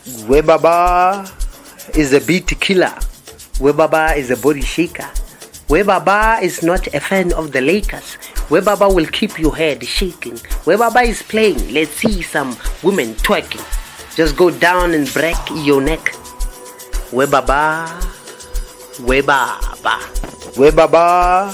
Webaba is a beat killer. Webaba is a body shaker. Webaba is not a fan of the Lakers. Webaba will keep your head shaking. Webaba is playing. Let's see some women twerking. Just go down and break your neck. Webaba, Webaba, Webaba.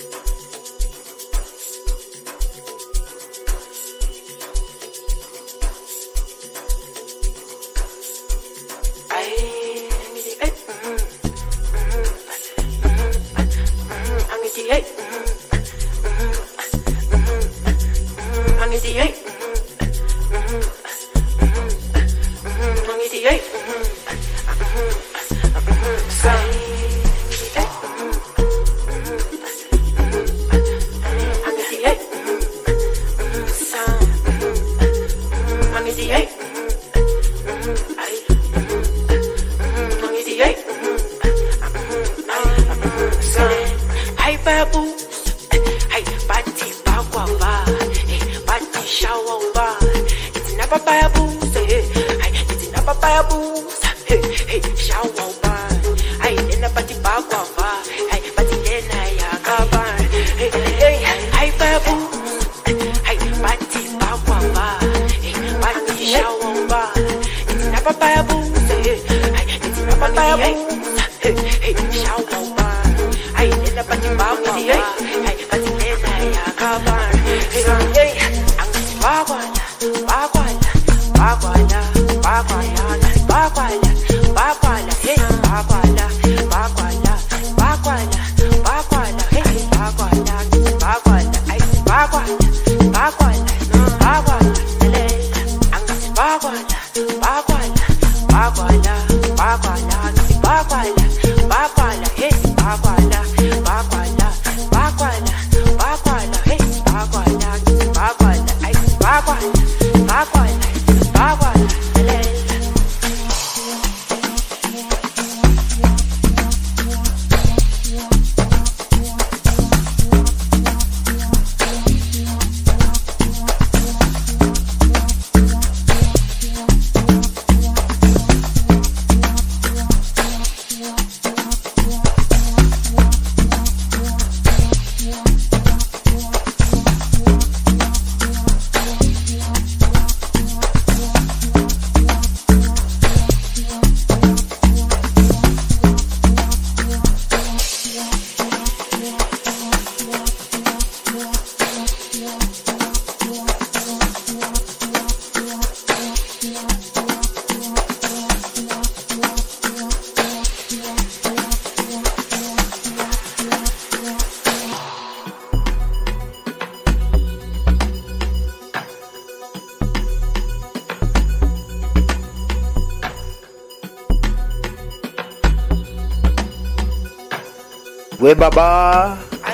Webaba,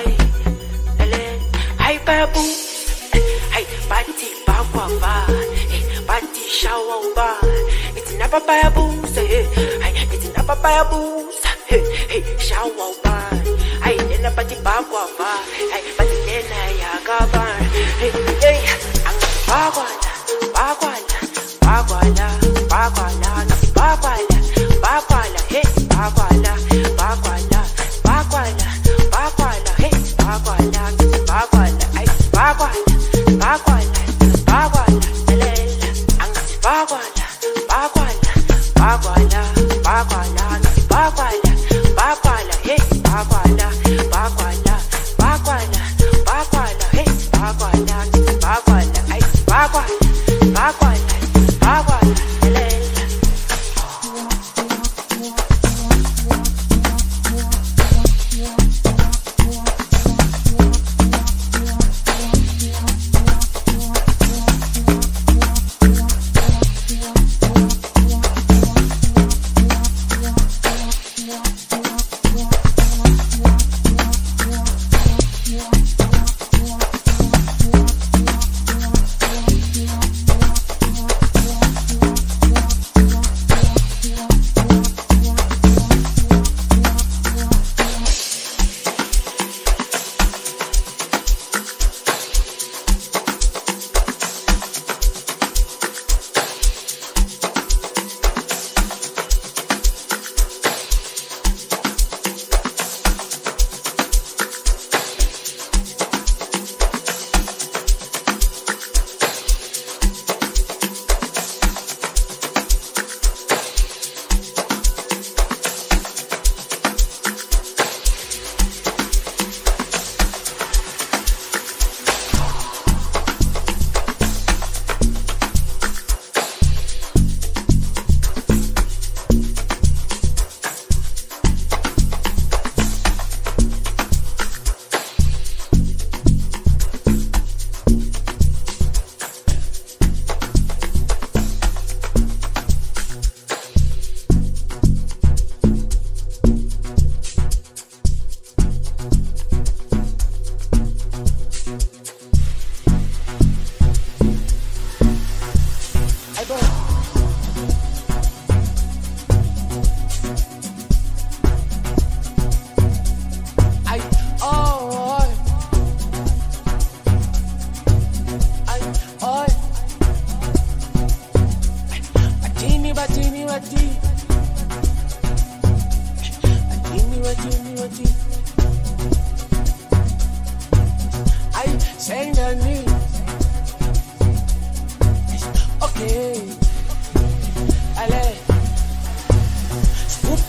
hi babu, hi bati bagwava, bati shawamba. It's never babu, say, it's never babu, hey shawamba. I didn't bati bagwava, bati dena yagaba. Hey, I'm bagwala, bagwala, bagwala, bagwala, bagwala, bagwala, hey bagwala, bagwala. Bagwala, bagwala, hey, bagwala, bagwala, ay, bagwala, bagwala, bagwala, lela, ang bagwala, bagwala, bagwala, bagwala, bagwala, bagwala, hey, bagwala, bagwala, bagwala.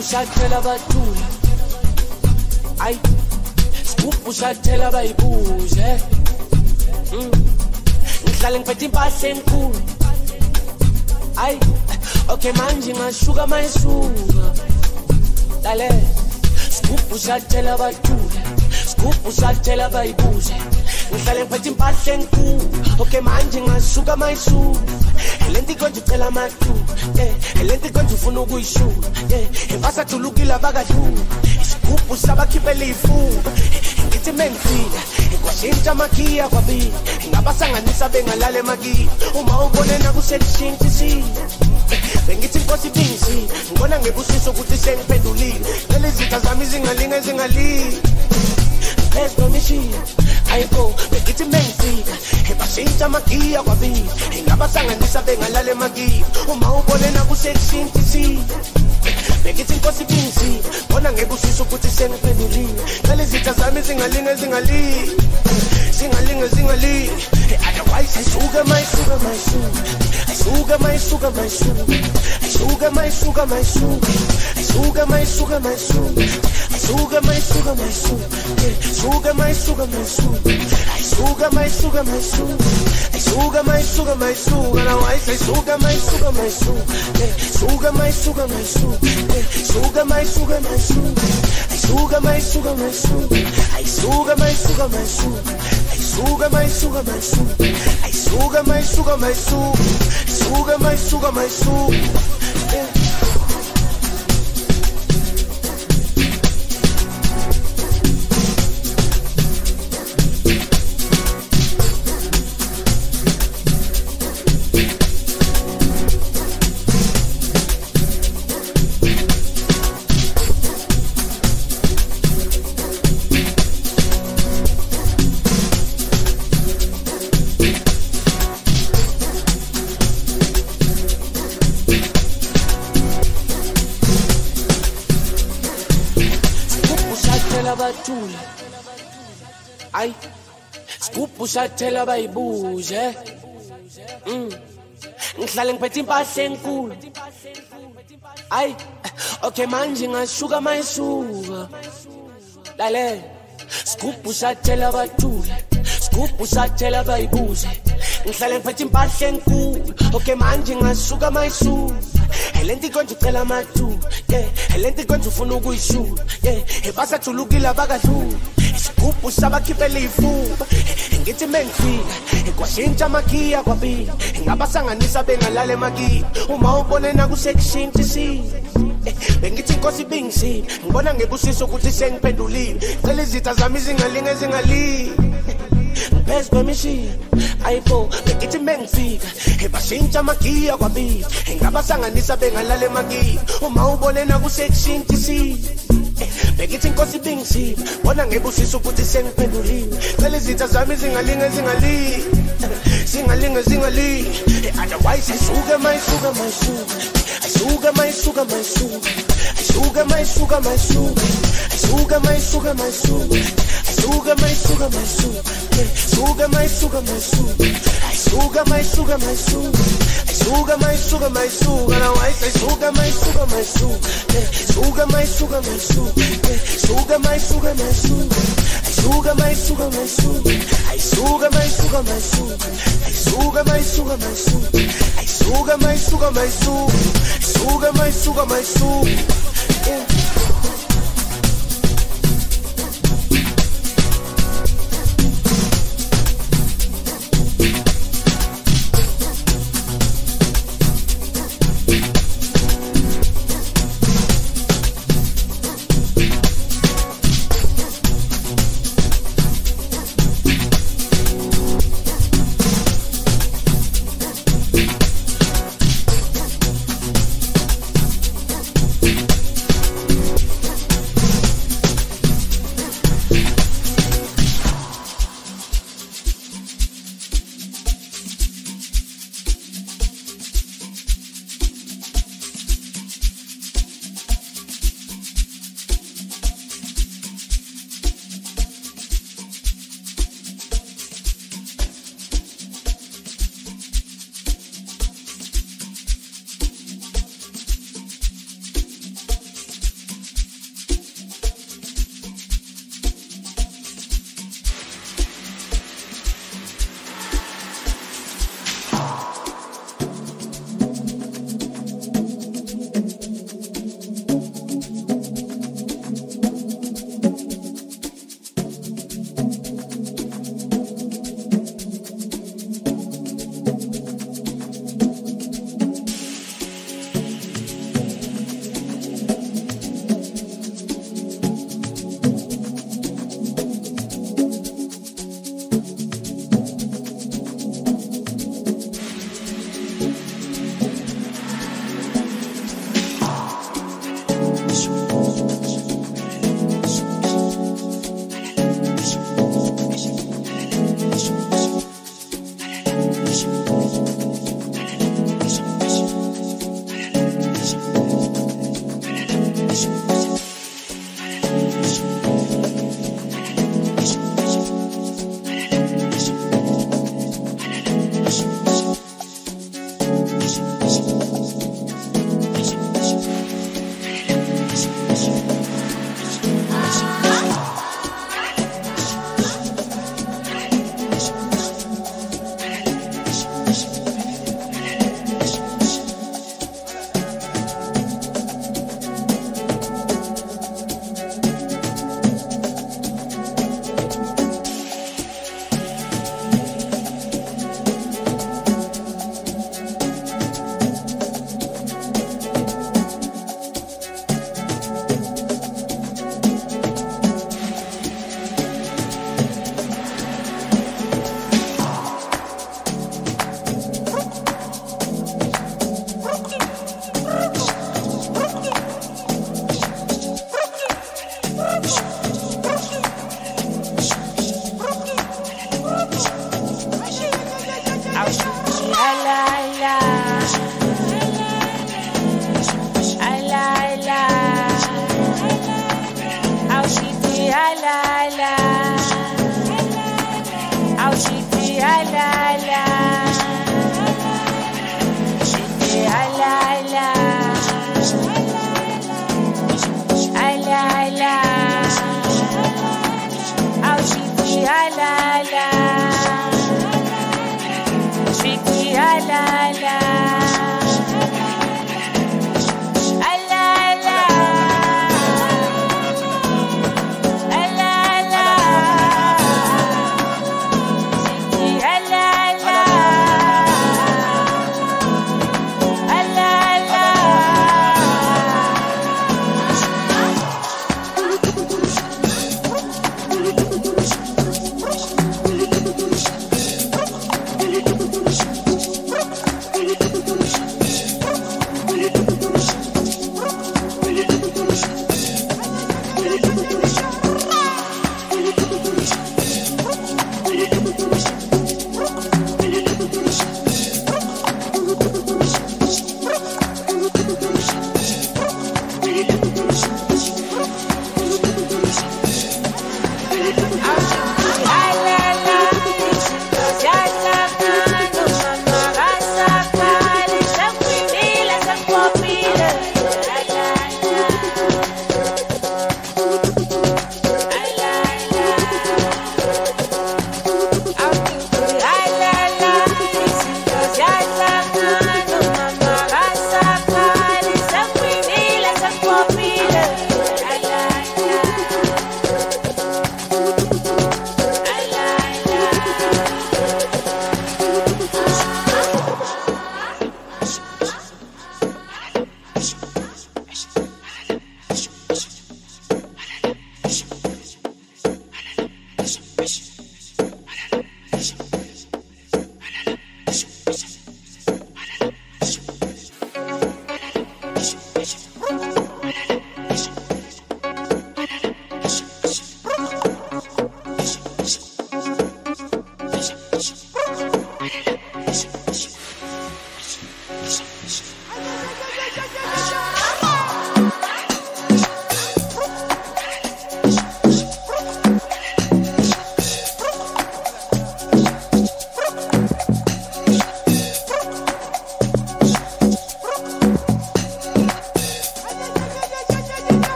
usathela bathula ay scoop usathela bayibuze ngihlale ngiphethe impahla enkulu ay okay manje ngashuka mayisuka dale scoop usathela bathula scoop usathela bayibuze ngihlale ngiphethe impahla enkulu okay manje ngasuka mayisuka lenti konje ucela matu lenti konje ufuna ukuyishuka impasa thulukile abakadlula isigubhu sabakhiphela ifuba ngithi mengifika kwashintsha makhiya kwabili ngabasanganisa bengalala emakiya uma ubone nakusekushintsha isini bengithi inkosi ibingisi ngibona ngebusiso ukuthi sengiphendulile lezi zitha zami zingalinge Let's go machine ayiko bekithi mengifika ebashintsha magia kwabili ngabasanganisa bengalala emakiya uma ubone nakusekushintsha isini bekithi inkosi ibingisi ngibona ngebusiso ukuthi sengiphendulile lezi zitha zami zingalinge otherwise I sugar my soup. Ay, scoop usathela bayibuze ngihlale ngiphethe impahla enkulu ay okay manje ngashuka mayisuka lale scoop usathela bathula scoop usathela bayibuze ngihlale ngiphethe impahla enkulu okay manje ngashuka mayisuka lenti konje ucela matu lenti konje ufuna ukuyishuka basathulukile abakadlula isigubhu sabakhiphela ifuba ngithi mengifika kwashintsha makhiya kwabili ngabasanganisa bengalala emakiya uma ubone nakusekushintsha isini bengithi inkosi ibingisi ngibona ngebusiso ukuthi sengiphendulile cela izitha zami zingalinge phezu kwemishini ayipho bengithi mengifika bashintsha makhiya kwabili ngabasanganisa bengalala emakiya uma ubone nakusekushintsha isini bekithi inkosi ibingisi bona ngebusiso ukuthi sengiphendulile cela izitha zami zingalinge otherwise I sugar my soup. Yeah.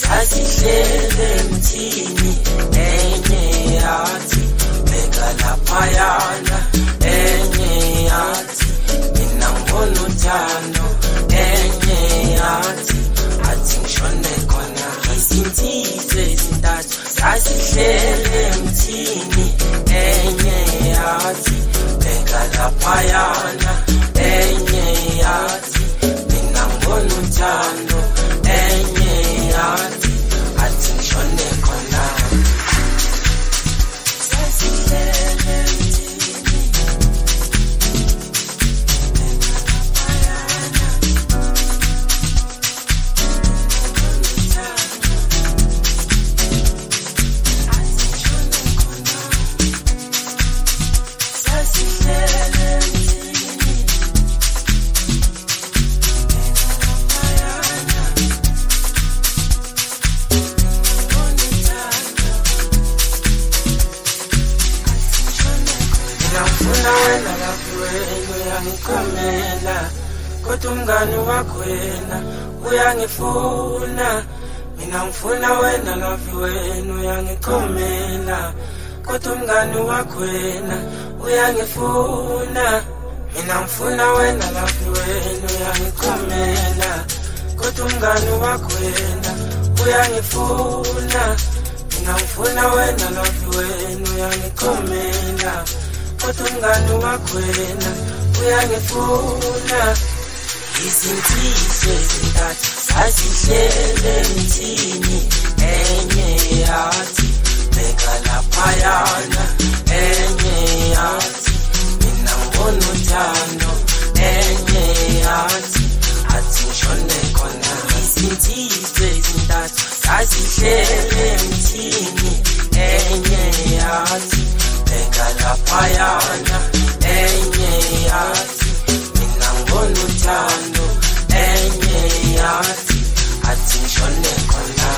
sasihlele emthini enye yathi bheka laphayana enye yathi mina ngibona uthando enye yathi athi ngishone khona izintsizwa ezintathu sasihlele emthini enye yathi bheka laphayana enye yathi mina ngibona uthando enye yathi athi ngishone khona sasihlele emthini umngani wakho wena uyangifuna mina ngifuna wena love wena uyangikhomela kodwa umngani wakho wena uyangifuna mina ngifuna wena love wena uyangikhomela kodwa umngani wakho wena uyangifuna mina ngifuna wena love wena uyangikhomela kodwa umngani wakho wena uyangifuna izintsizwa ezintathu sasihlele emthini enye yathi bheka laphayana enye yathi mina ngibona uthando enye yathi athi ngishone khona izintsizwa ezintathu sasihlele emthini enye yathi bheka laphayana enye yathi mina ngibona uthando enye yathi athi ngishone khona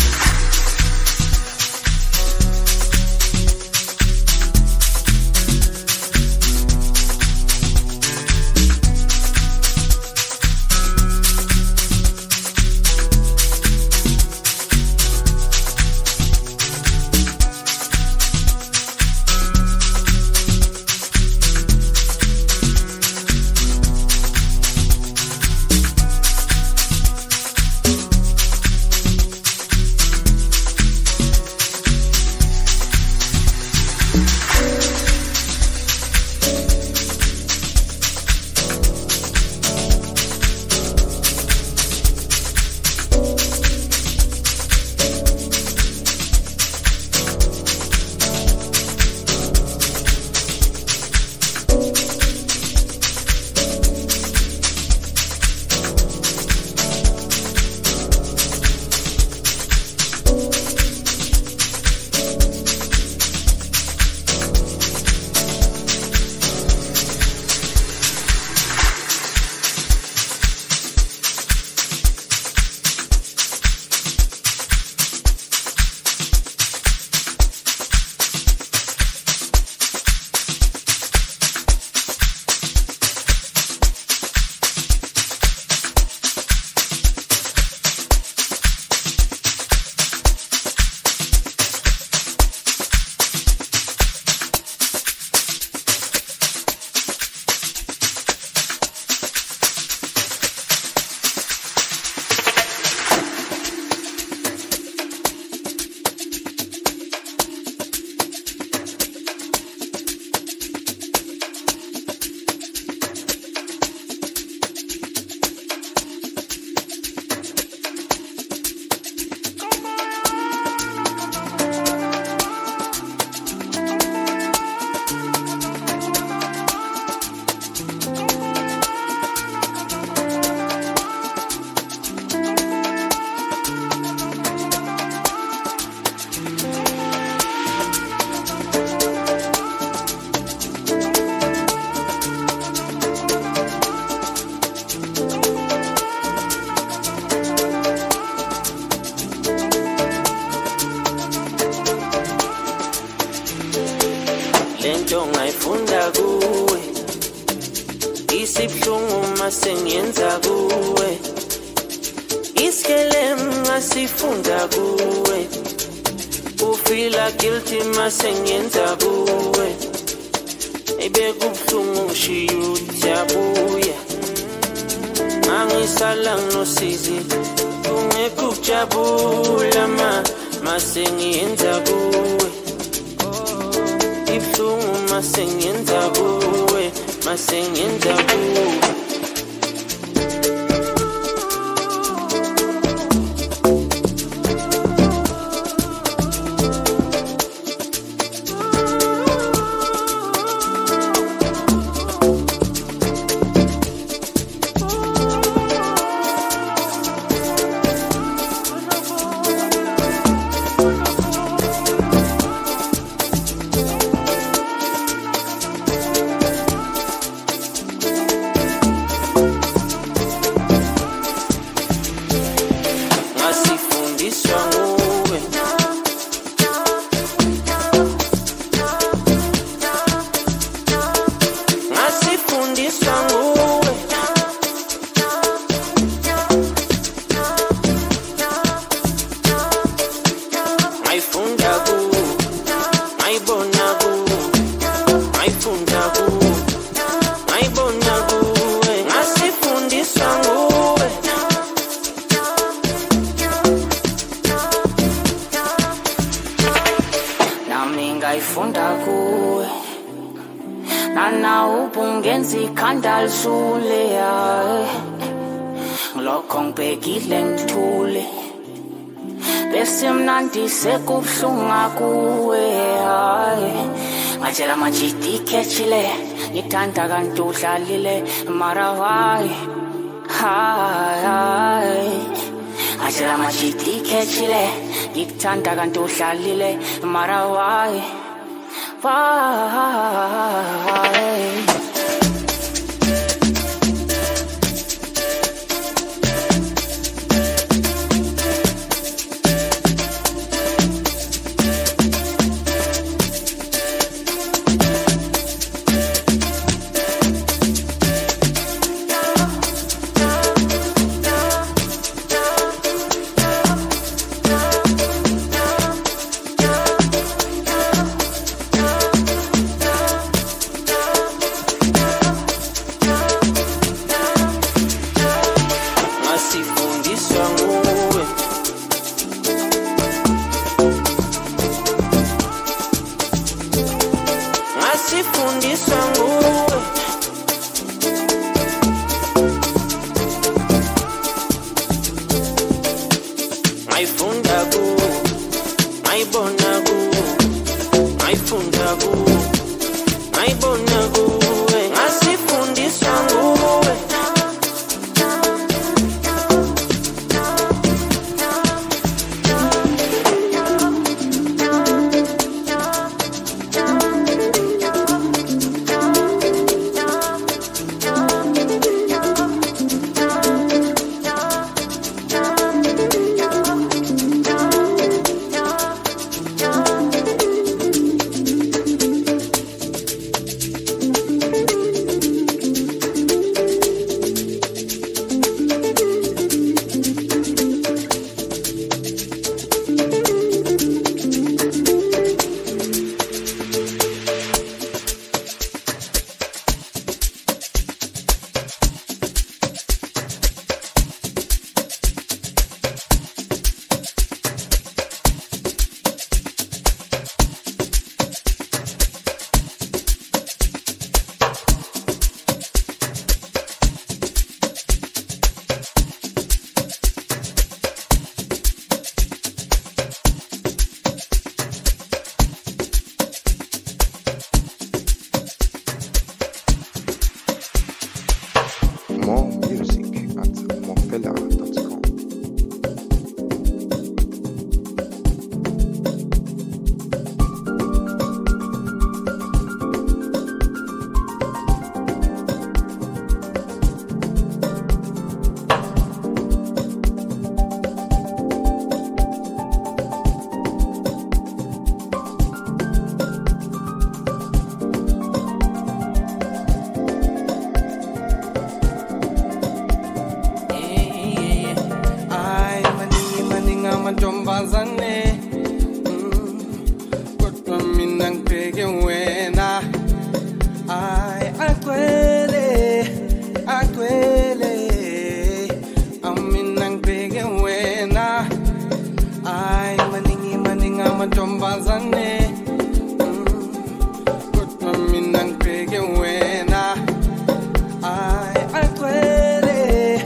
ngayifunda kuwe isibhlungu masengiyenza kuwe iskelem ngasifunda kuwe ufila guilty masengenza kuwe ebekubuhlungu ushiya ujabuya angisala nosizi ungekho ujabula masengenza kuwe ibhlungu masengenza kuwe masengenza kuwe Sekubuhlunga kuwe ngajela majidi khechile ngithanda kanti udlalile mara why ngajela majidi khechile ngithanda kanti udlalile mara why mantombazane kodwa mina ngibheke wena ay agwele amina ngibheke wena ay maningi amantombazane kodwa mina ngibheke wena ay agwele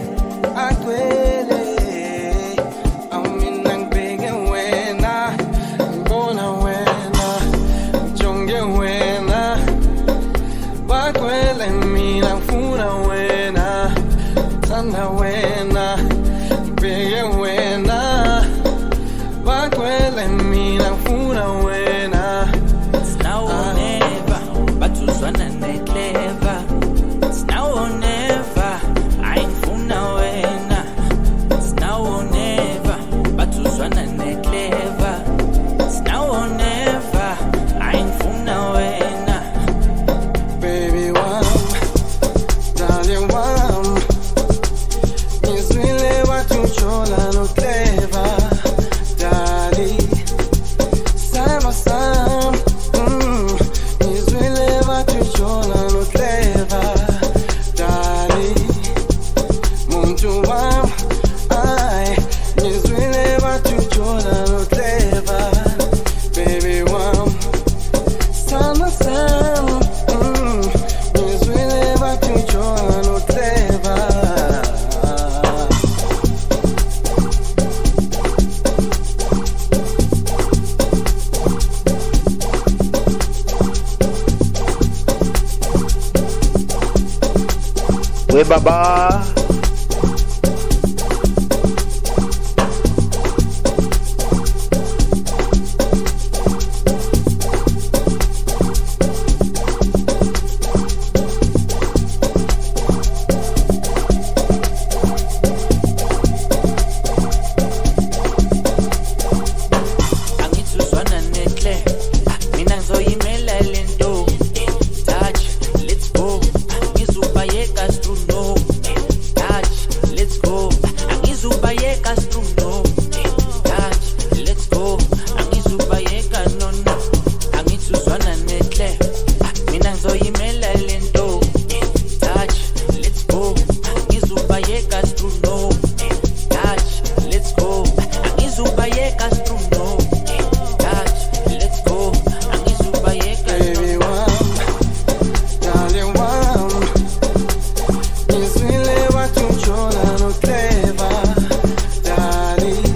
amina ngibheke wena ngibona wena ngijonge wena bagwele mina ngifuna wena ngithanda wena ngibheke wena bagwele mina ngifuna wena It's now or never batuzwana neclever It's now or never ayingifuna wena It's now or never batuzwana neclever It's now or never ayingifuna wena baby wam darling wam ngizwile bathujola no clever darling sam ngizwile bathujola no clever darling muntu wam ay ngizwile bathujola no clever baby wam sam ngizwile bathujola no clever We baba. angithuzwana necle mina ngizoyimela lento touch let's go ngizubayeka struno touch let's go angizubayeka struno touch let's go angizubayeka no angithuzwana necle mina ngizoyimela lento touch let's go ngizubayeka struno touch let's go angizubayeka struno touch let's go angizubayeka baby wam darling wam ngizwile bathujola no clever darling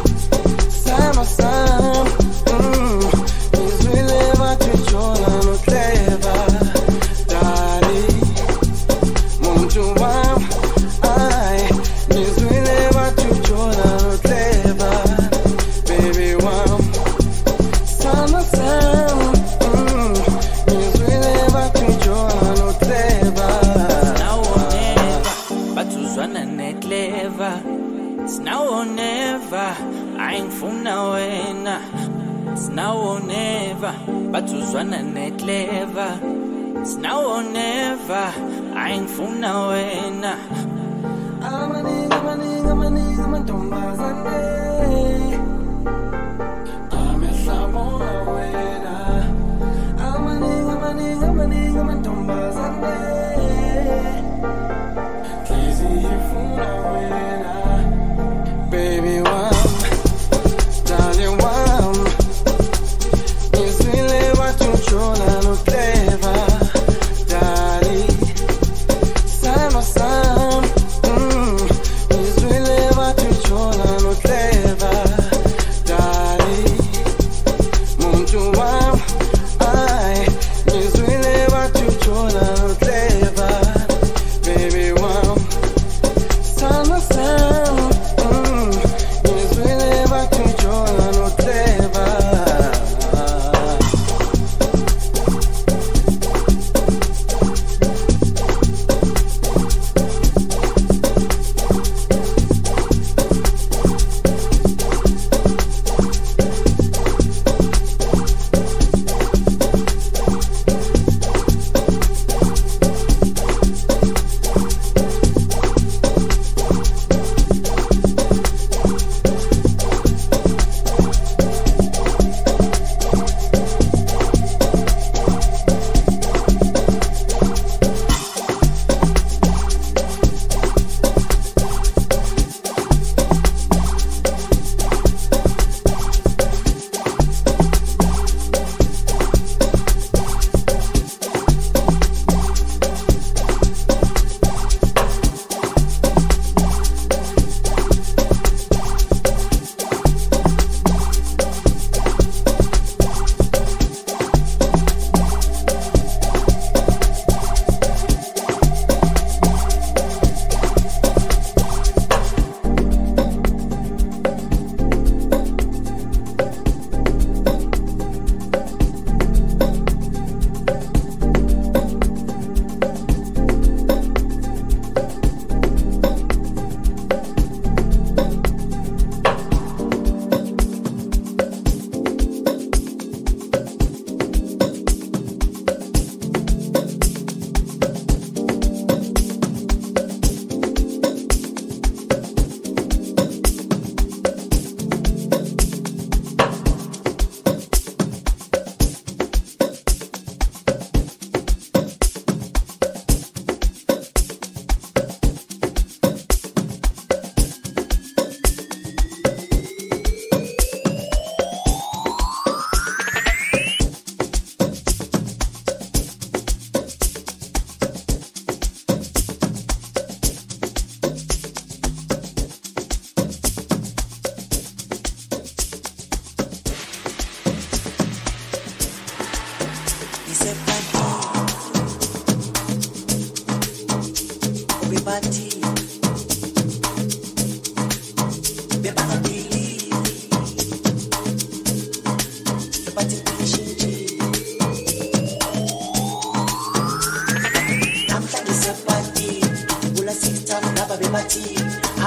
sam ngizwile bathujola no clever darling muntu wam ay ngizwile bathujola no clever baby wam sam ngizwile bathujola no clever now or never batuzwana neclever It's now or never ayingifuna wena It's now or never batuzwana neclever It's now or never ayingifuna wena amaningi amantombazane amehlabona wena amaningi amantombazane nhliziyo ifuna wena baby wam darling wam ngizwile bathujola no clever darling sam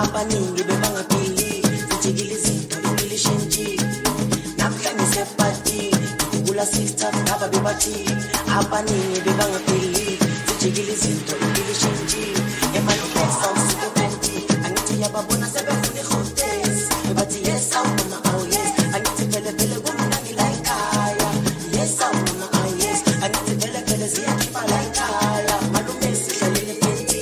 abaningi bebangabhili sijikile izinto ingilishintshi namhlanje sepati kula sister ngaba bebathi abaningi bebangabhili sijikile izinto ingilishintshi emalukesa usukupenti angithi yababona sebefuna ihotels bebathi yes awuma oh yes angithi phele phele kumnandi la ekhaya yes awuma oh yes angithi phele phele ziyakhipha la ekhaya malume sihlalele penti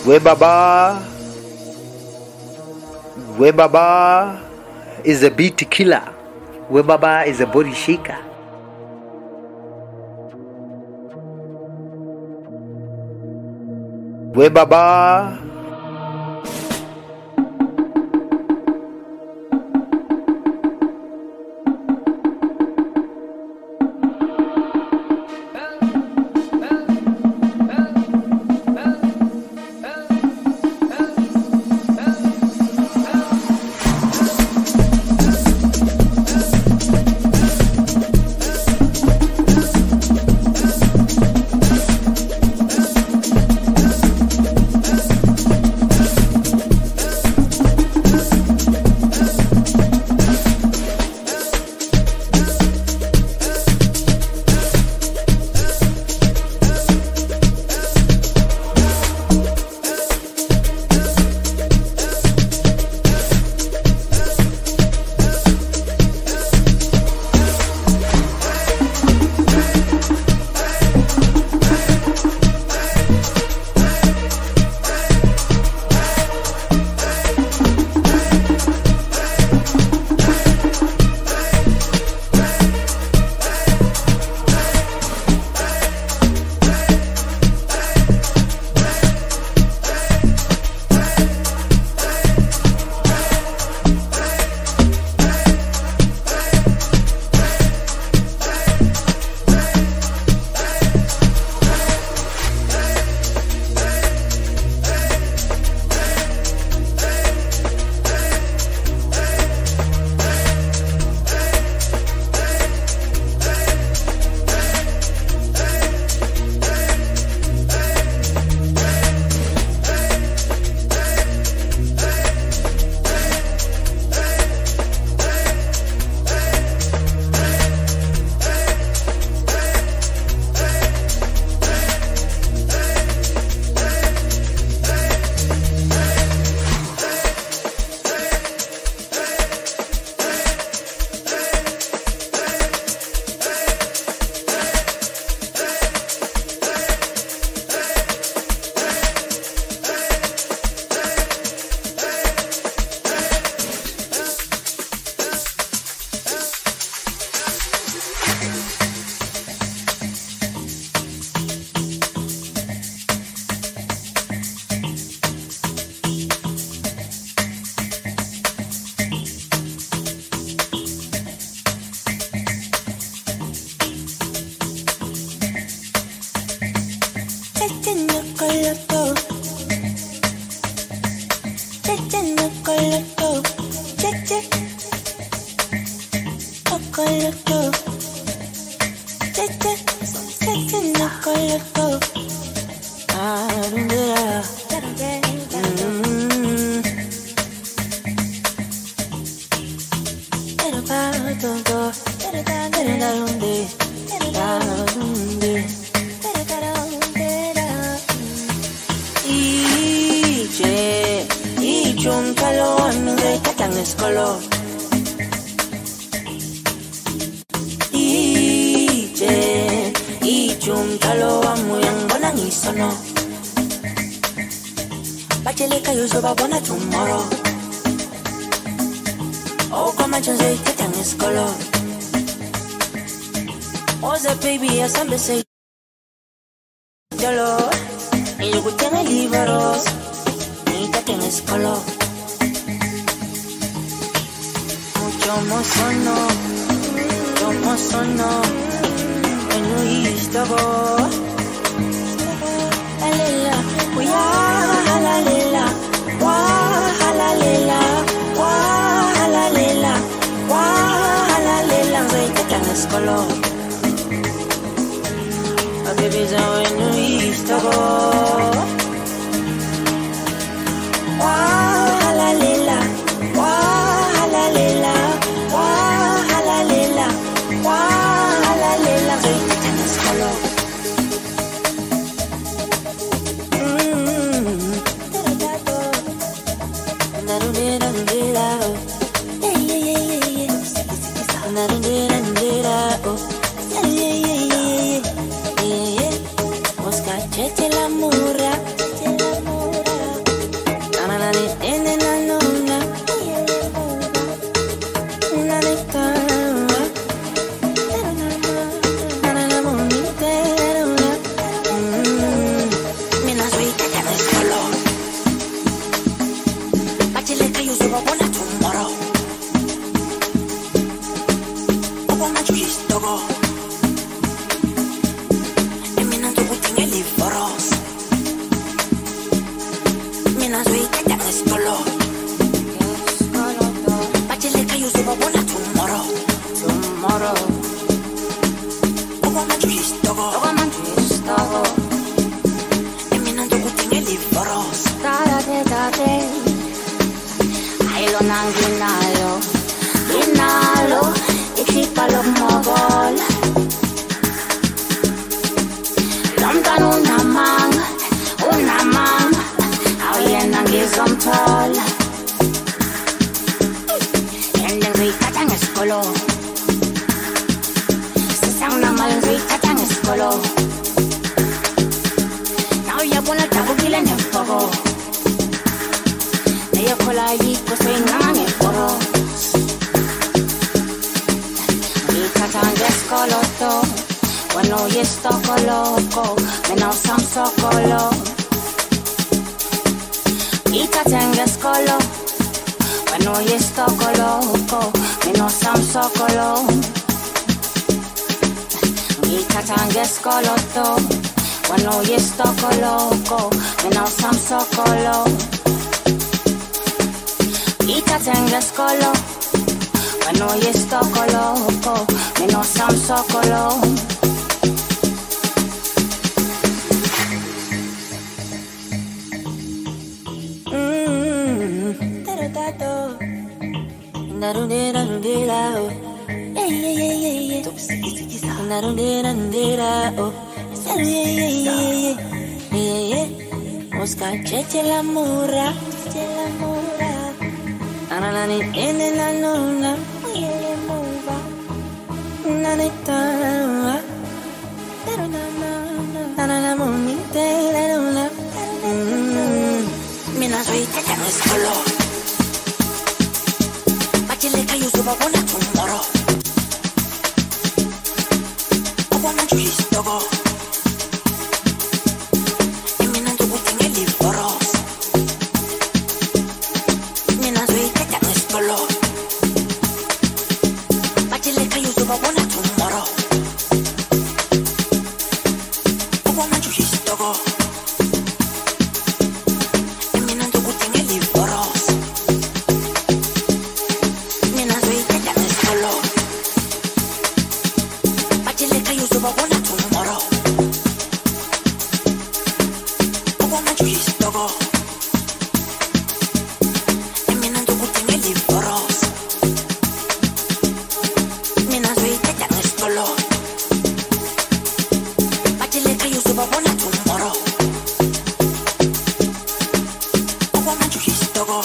Where Baba is a beat killer. Where Baba is a body shaker. Where Baba Chete la mu uyistoko Mina ndokuthi ngelivoros Mina zoyithatha ngesikolo Batshele ekhaya uzobabona tomorrow Okwamanje uyistoko Mina ndokuthi ngelivoros Dade Ayilona nginalo ikhipha lokumokola Lomntwana unamanga awuyena ngizomthola Yende ngiyithatha ngesikolo Sisanginamali ngiyithatha ngesikolo Naw uyabona dabukile nemfoko Neyakhola yikho seyinganga ngeforo Ngiyithatha ngesikoloto Wena uyistokoloko Mina usamsokolo Ngiyithatha ngesikolo Wena uyistokoloko Mina usamsokolo Ngiyithatha ngesikoloto Wena uyistokoloko Mina usamsokolo Ngiyithatha ngesikolo Wena uyistokoloko Mina usamsokolo Oscar cheche la mura Ananani ene la nona Ele mova Nanetana Nanana mami tela nona Mina zoyithatha ngesikolo Batshele ekhaya uzobabona tomorrow Okwamanje uyistoko Mina ndokuthi ngelivoros Mina zoyithatha ngesikolo Batshele ekhaya uzobabona tomorrow Okwamanje uyistoko Mina ndokuthi ngelivoros Mina zoyithatha ngesikolo Batshele ekhaya uzobabona tomorrow Okwamanje uyistoko Mina ndokuthi ngelivoros Mina zoyithatha ngesikolo Batshele ekhaya uzobabona tomorrow Okwamanje uyistoko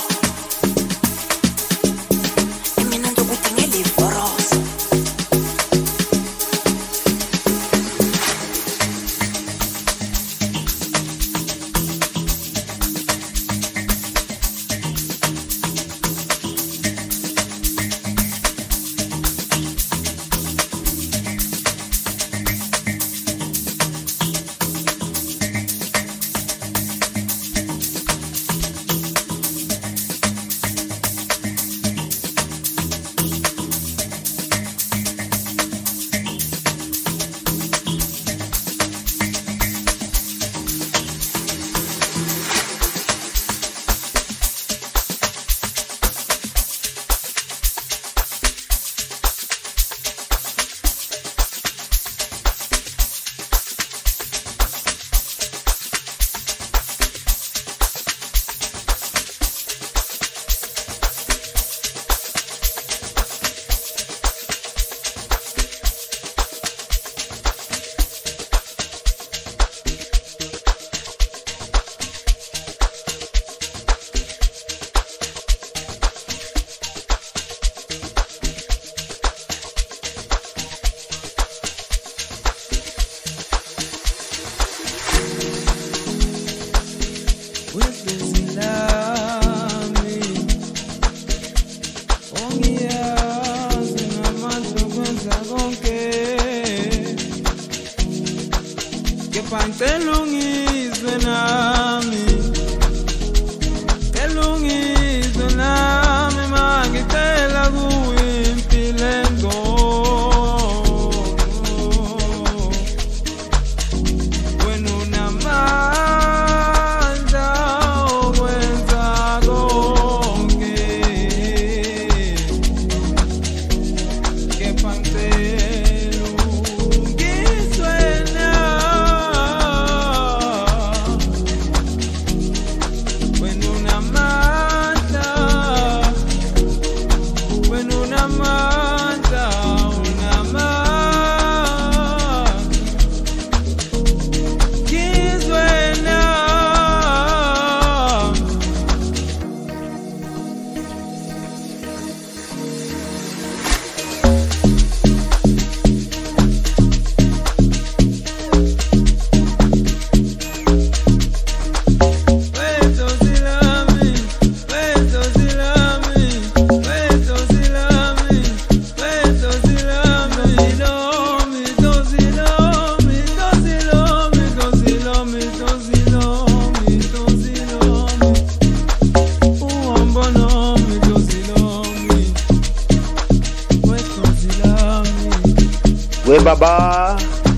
Mina ndokuthi ngelivoros Elungizwe nami Elungizwe nami mangicela kuyimpilo engcono We baba.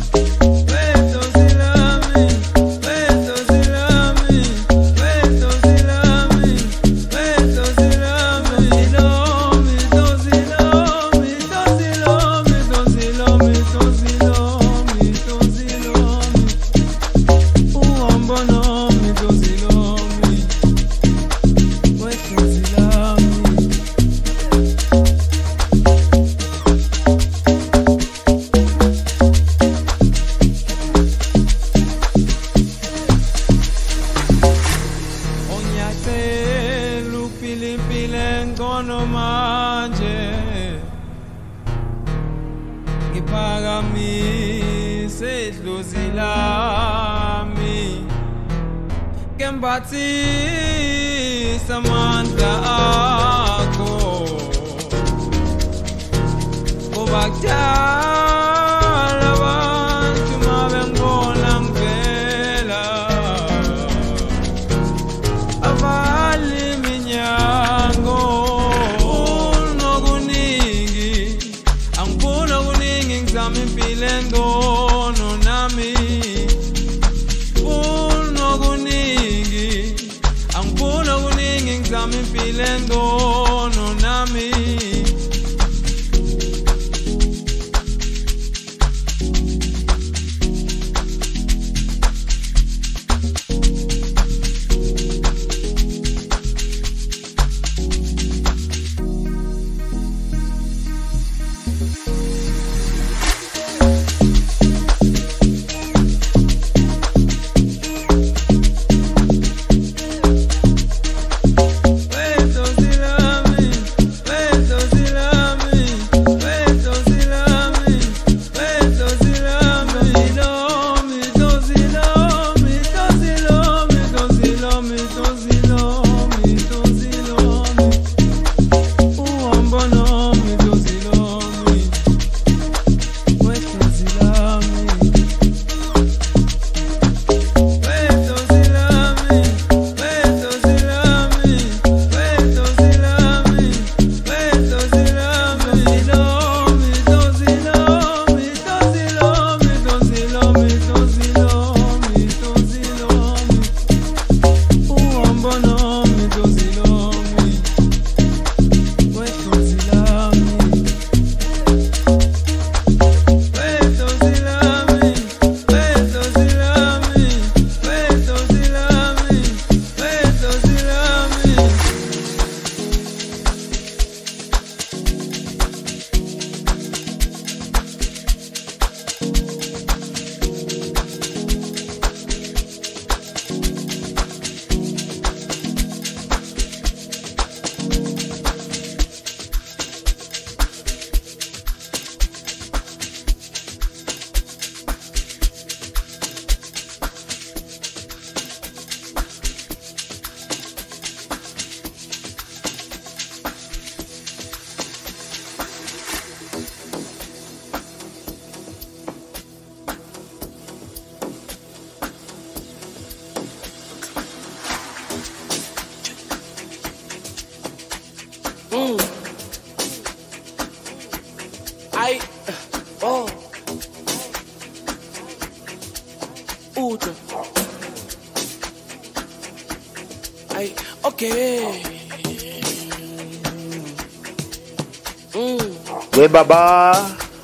We baba.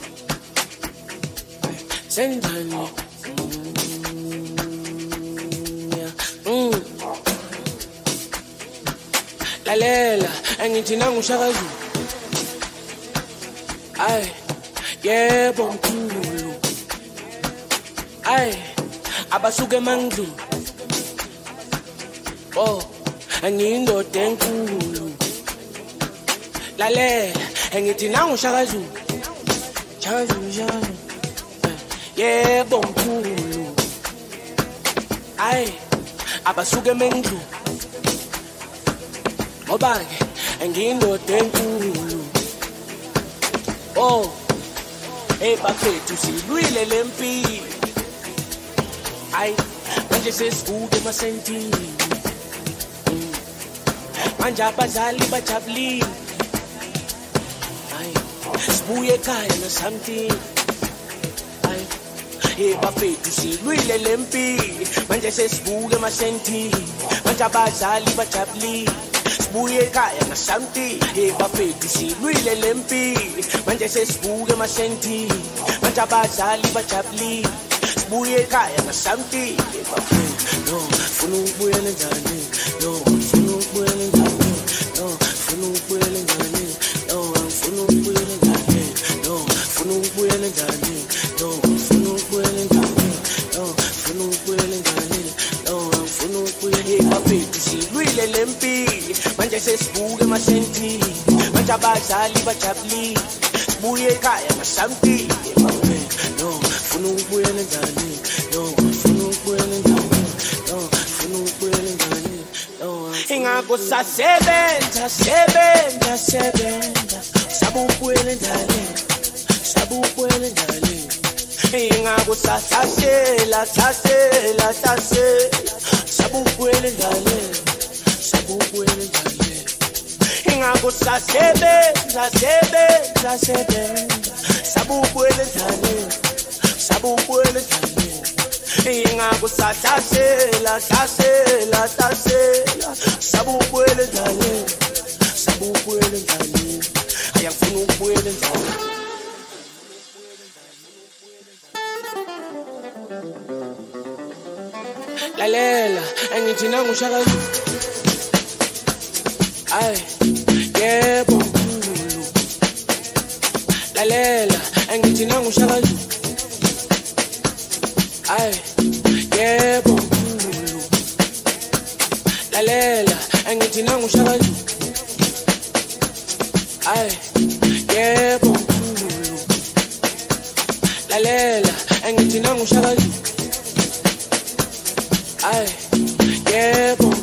Sendani. Lalela, angithi nangushakazu. Ay, yebo mkhulu. Ay, abasuke manglu. Oh, angiyindoda enkulu. Lalela, angithi nangushakazu. Shakazu. Yebo mkhulu. Ay, abasuke manglu. Ngoba-ke angiyindoda enkulu. Oh, hey bafethu silwile lempilo. Ay, manje sesivuke emasentini. Manje abazali bajabulile. Ay, sibuye ekhaya na something. hey bafethu silwile lempi manje sesibuke emasenti manje abadlali bajabulile sibuye ekhaya ngasamti hey bafethu silwile lempi manje sesibuke emasenti manje abadlali bajabulile sibuye ekhaya ngasamti bafethu no funa ukubuyela njani no funa ukubuyela njani no funa ukubuyela njani no funa ukubuyela njani no funa ukubuyela njani no funa ukubuyela njani no funa ukubuyela njani no funa ukubuyela bafethu silwile lempi manje sesibuke emasenti manje abadlali bajabulile sibuye ekhaya ngasamti bafethu no funa ukubuyela njani no funa ukubuyela njani no funa ukubuyela njani no ingakho sasebenza sabukubuyela njani sabukubuyela njani ingakho sasasela sabukubuyela njani sabukubuyela njani ingakho sasebenza sabukubuyela njani sabukubuyela njani ingakho sasasela sabukubuyela njani sabukubuyela njani ayafuna ukubuyela njani lalela angithi nangushaka ay yebo mkhulu lalela angithi nangushaka ay yebo mkhulu lalela angithi nangushaka ay yebo mkhulu lalela angithi nangushaka ay yebo mkhulu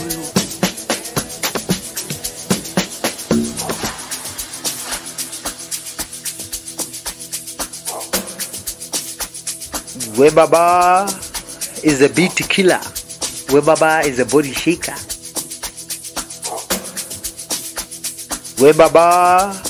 Where Baba is a beat killer, where Baba is a body shaker, where Baba